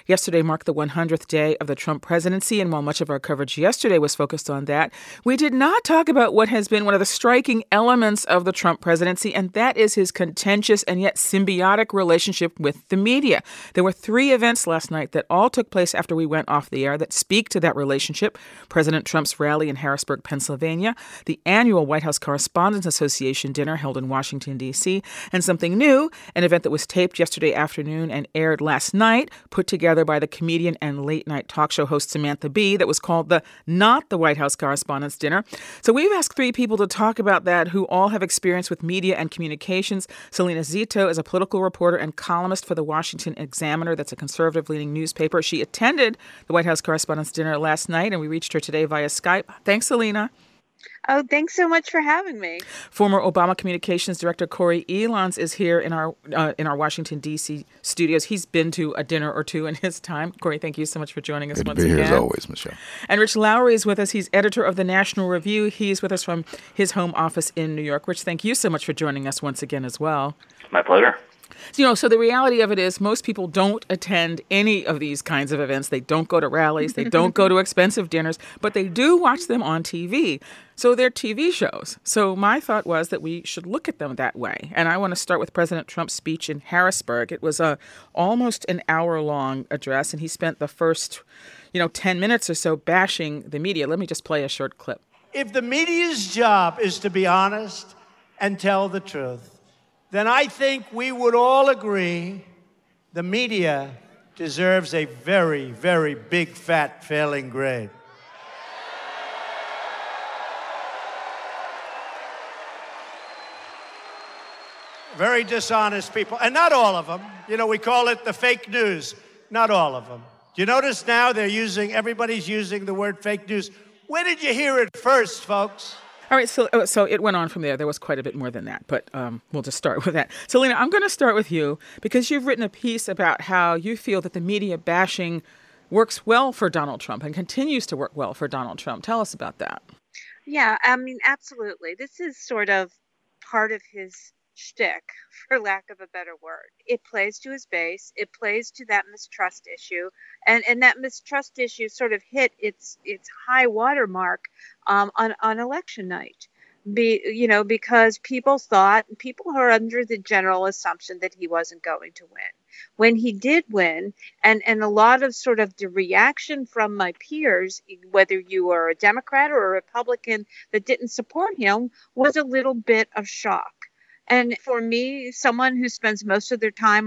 Yesterday marked the 100th day of the Trump presidency, and while much of our coverage yesterday was focused on that, we did not talk about what has been one of the striking elements of the Trump presidency, and that is his contentious and yet symbiotic relationship with the media. There were 3 events last night that all took place after we went off the air that speak to that relationship. President Trump's rally in Harrisburg, Pennsylvania, the annual White House Correspondents Association dinner held in Washington, D.C., and something new, an event that was taped yesterday afternoon and aired last night, put together by the comedian and late-night talk show host Samantha Bee, that was called the Not the White House Correspondents' Dinner. So we've asked 3 people to talk about that who all have experience with media and communications. Selena Zito is a political reporter and columnist for the Washington Examiner. That's a conservative-leaning newspaper. She attended the White House Correspondents' Dinner last night, and we reached her today via Skype. Thanks, Selena. Oh, thanks so much for having me. Former Obama Communications Director Corey Elons is here in our Washington, D.C. studios. He's been to a dinner or 2 in his time. Corey, thank you so much for joining us once again. Good to be here as always, Michelle. And Rich Lowry is with us. He's editor of the National Review. He's with us from his home office in New York. Rich, thank you so much for joining us once again as well. My pleasure. So the reality of it is most people don't attend any of these kinds of events. They don't go to rallies. They don't go to expensive dinners, but they do watch them on TV. So they're TV shows. So my thought was that we should look at them that way. And I want to start with President Trump's speech in Harrisburg. It was almost an hour-long address, and he spent the first, 10 minutes or so bashing the media. Let me just play a short clip. If the media's job is to be honest and tell the truth, then I think we would all agree the media deserves a very, very big, fat failing grade. Very dishonest people, and not all of them. We call it the fake news. Not all of them. Do you notice now everybody's using the word fake news? Where did you hear it first, folks? All right, so it went on from there. There was quite a bit more than that, but we'll just start with that. Selena, I'm going to start with you because you've written a piece about how you feel that the media bashing works well for Donald Trump and continues to work well for Donald Trump. Tell us about that. Yeah, absolutely. This is sort of part of his shtick, for lack of a better word. It plays to his base. It plays to that mistrust issue, and that mistrust issue sort of hit its high water mark on election night. Because people are under the general assumption that he wasn't going to win. When he did win, and a lot of sort of the reaction from my peers, whether you were a Democrat or a Republican that didn't support him, was a little bit of shock. And for me, someone who spends most of their time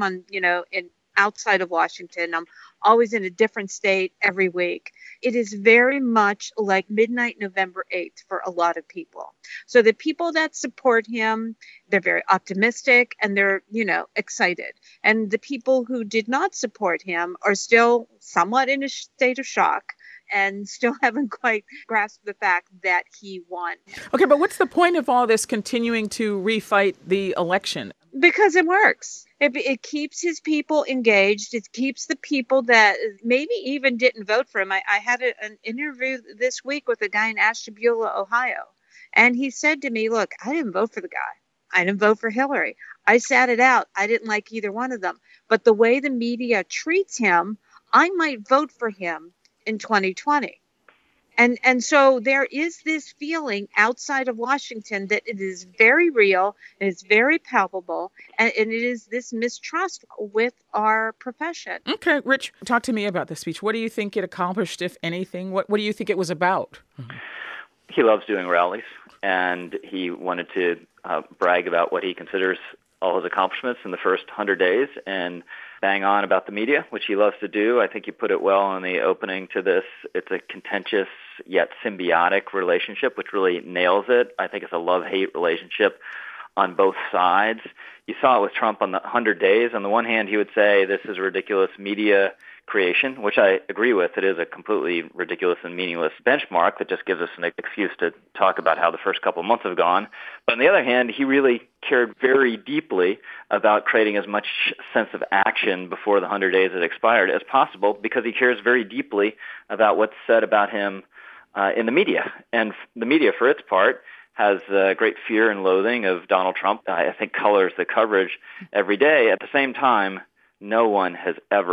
outside of Washington, I'm always in a different state every week. It is very much like midnight November 8th for a lot of people. So the people that support him, they're very optimistic and they're, excited. And the people who did not support him are still somewhat in a state of shock and still haven't quite grasped the fact that he won. Okay, but what's the point of all this continuing to refight the election? Because it works. It keeps his people engaged. It keeps the people that maybe even didn't vote for him. I had an interview this week with a guy in Ashtabula, Ohio. And he said to me, look, I didn't vote for the guy. I didn't vote for Hillary. I sat it out. I didn't like either one of them. But the way the media treats him, I might vote for him in 2020. And so there is this feeling outside of Washington that it is very real, and it's very palpable, and it is this mistrust with our profession. Okay, Rich, talk to me about the speech. What do you think it accomplished, if anything? What do you think it was about? He loves doing rallies, and he wanted to brag about what he considers all his accomplishments in the first 100 days and bang on about the media, which he loves to do. I think you put it well in the opening to this. It's a contentious yet symbiotic relationship, which really nails it. I think it's a love-hate relationship on both sides. You saw it with Trump on the 100 days. On the one hand, he would say this is a ridiculous media creation, which I agree with. It is a completely ridiculous and meaningless benchmark that just gives us an excuse to talk about how the first couple of months have gone. But on the other hand, he really cared very deeply about creating as much sense of action before the 100 days had expired as possible, because he cares very deeply about what's said about him in the media. And the media, for its part, has great fear and loathing of Donald Trump. I think colors the coverage every day. At the same time, no one has ever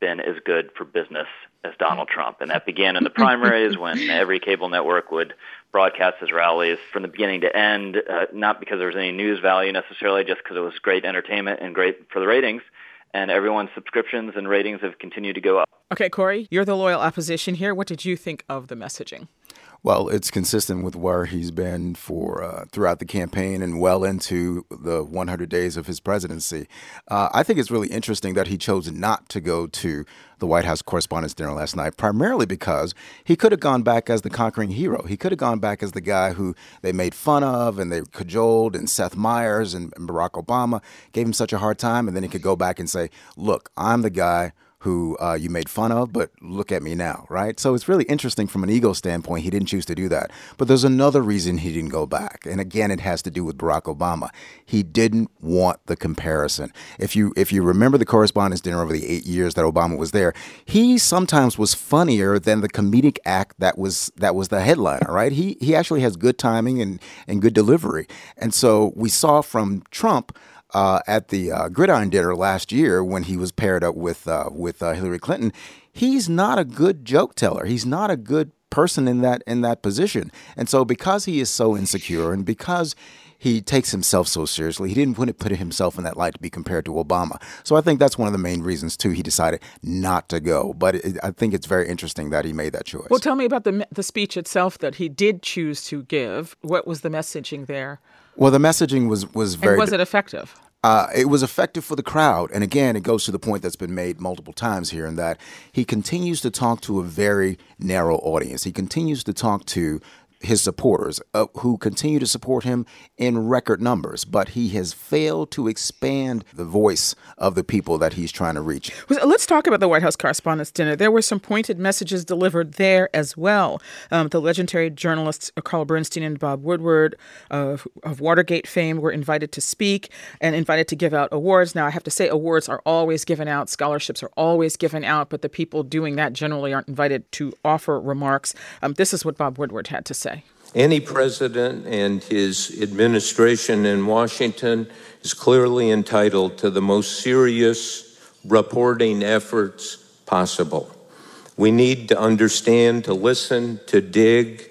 been as good for business as Donald Trump. And that began in the primaries when every cable network would broadcast his rallies from the beginning to end, not because there was any news value necessarily, just because it was great entertainment and great for the ratings. And everyone's subscriptions and ratings have continued to go up. Okay, Corey, you're the loyal opposition here. What did you think of the messaging? Well, it's consistent with where he's been for throughout the campaign and well into the 100 days of his presidency. I think it's really interesting that he chose not to go to the White House Correspondents' Dinner last night, primarily because he could have gone back as the conquering hero. He could have gone back as the guy who they made fun of and they cajoled, and Seth Meyers and Barack Obama gave him such a hard time. And then he could go back and say, look, I'm the guy who you made fun of, but look at me now, right? So it's really interesting from an ego standpoint. He didn't choose to do that. But there's another reason he didn't go back. And again, it has to do with Barack Obama. He didn't want the comparison. If you remember the Correspondents' Dinner over the 8 years that Obama was there, he sometimes was funnier than the comedic act that was the headliner, right? He actually has good timing and good delivery. And so we saw from Trump at the Gridiron Dinner last year when he was paired up with Hillary Clinton, he's not a good joke teller. He's not a good person in that position. And so because he is so insecure and because he takes himself so seriously, he didn't want to put himself in that light to be compared to Obama. So I think that's one of the main reasons, too, he decided not to go. But I think it's very interesting that he made that choice. Well, tell me about the speech itself that he did choose to give. What was the messaging there? Well, the messaging was very... And was it effective? It was effective for the crowd. And again, it goes to the point that's been made multiple times here in that he continues to talk to a very narrow audience. He continues to talk to his supporters who continue to support him in record numbers, but he has failed to expand the voice of the people that he's trying to reach. Let's talk about the White House Correspondents' Dinner. There were some pointed messages delivered there as well. The legendary journalists Carl Bernstein and Bob Woodward of Watergate fame were invited to speak and invited to give out awards. Now, I have to say awards are always given out, scholarships are always given out, but the people doing that generally aren't invited to offer remarks. This is what Bob Woodward had to say. Any president and his administration in Washington is clearly entitled to the most serious reporting efforts possible. We need to understand, to listen, to dig.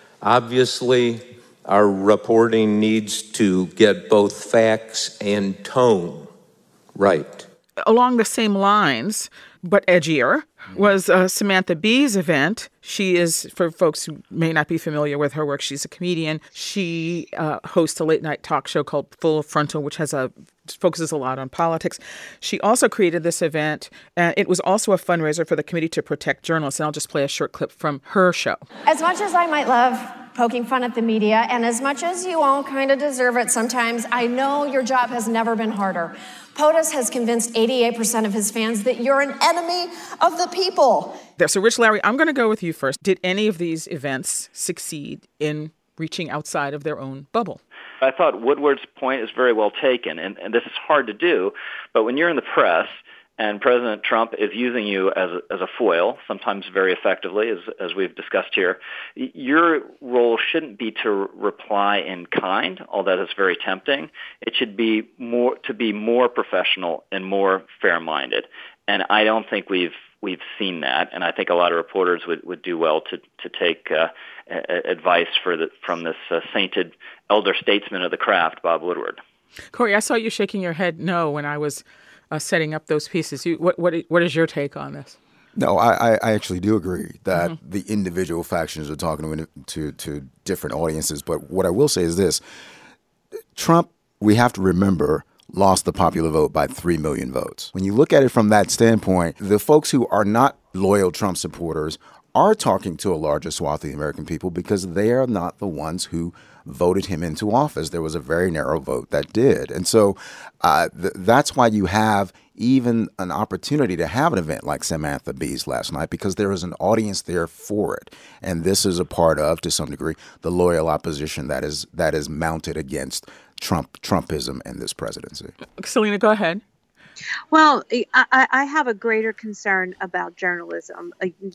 Obviously, our reporting needs to get both facts and tone right. Along the same lines, but edgier, was Samantha Bee's event. She is, for folks who may not be familiar with her work, she's a comedian. She hosts a late-night talk show called Full Frontal, which focuses a lot on politics. She also created this event. It was also a fundraiser for the Committee to Protect Journalists, and I'll just play a short clip from her show. As much as I might love poking fun at the media, and as much as you all kind of deserve it sometimes, I know your job has never been harder. POTUS has convinced 88% of his fans that you're an enemy of the people. So, Rich Lowry, I'm going to go with you first. Did any of these events succeed in reaching outside of their own bubble? I thought Woodward's point is very well taken, and this is hard to do, but when you're in the press and President Trump is using you as a foil, sometimes very effectively, as we've discussed here, your role shouldn't be to reply in kind, although that's very tempting. It should be more professional and more fair-minded. And I don't think we've seen that, and I think a lot of reporters would do well to take advice from this sainted elder statesman of the craft, Bob Woodward. Corey, I saw you shaking your head no when I was setting up those pieces. What is your take on this? No, I actually do agree that the individual factions are talking to different audiences. But what I will say is this. Trump, we have to remember, lost the popular vote by 3 million votes. When you look at it from that standpoint, the folks who are not loyal Trump supporters are talking to a larger swath of the American people because they are not the ones who voted him into office. There was a very narrow vote that did. And so that's why you have even an opportunity to have an event like Samantha Bee's last night, because there is an audience there for it. And this is a part of, to some degree, the loyal opposition that is mounted against Trumpism in this presidency. Selena, go ahead. Well, I have a greater concern about journalism.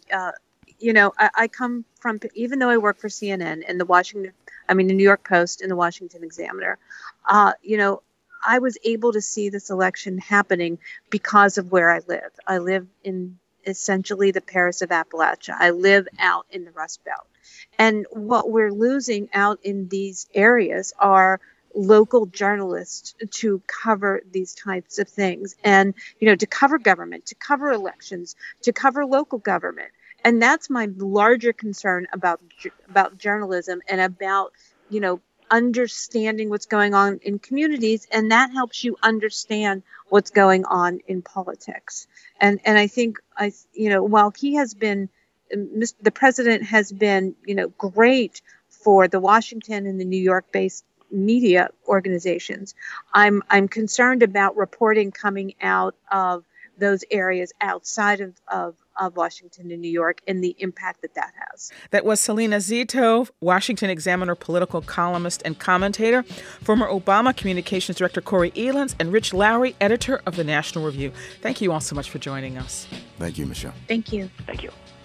I come from, even though I work for CNN and the New York Post and the Washington Examiner, I was able to see this election happening because of where I live. I live in essentially the Paris of Appalachia. I live out in the Rust Belt. And what we're losing out in these areas are local journalists to cover these types of things and, to cover government, to cover elections, to cover local government. And that's my larger concern about journalism and about, understanding what's going on in communities. And that helps you understand what's going on in politics. And I think, while he has been, the president has been, great for the Washington and the New York-based media organizations, I'm concerned about reporting coming out of those areas outside of Washington and New York and the impact that has. That was Salena Zito, Washington Examiner political columnist and commentator, former Obama Communications Director Corey Elans, and Rich Lowry, editor of the National Review. Thank you all so much for joining us. Thank you, Michelle. Thank you. Thank you.